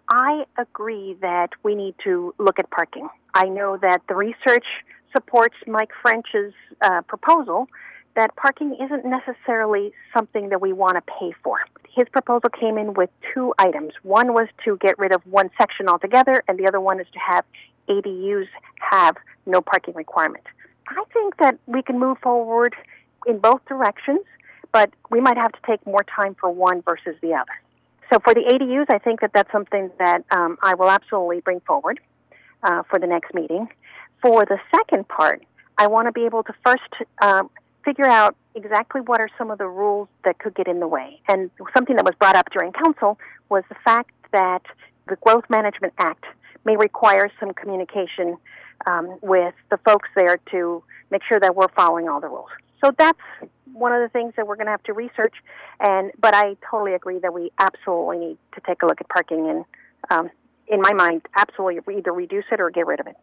I agree that we need to look at parking. I know that the research supports Mike French's proposal that parking isn't necessarily something that we want to pay for. His proposal came in with two items. One was to get rid of one section altogether, and the other one is to have ADUs have no parking requirement. I think that we can move forward in both directions, but we might have to take more time for one versus the other. So for the ADUs, I think that that's something that I will absolutely bring forward for the next meeting. For the second part, I want to be able to first figure out exactly what are some of the rules that could get in the way. And something that was brought up during council was the fact that the Growth Management Act may require some communication with the folks there to make sure that we're following all the rules. So that's one of the things that we're going to have to research. But I totally agree that we absolutely need to take a look at parking and, in my mind, absolutely either reduce it or get rid of it.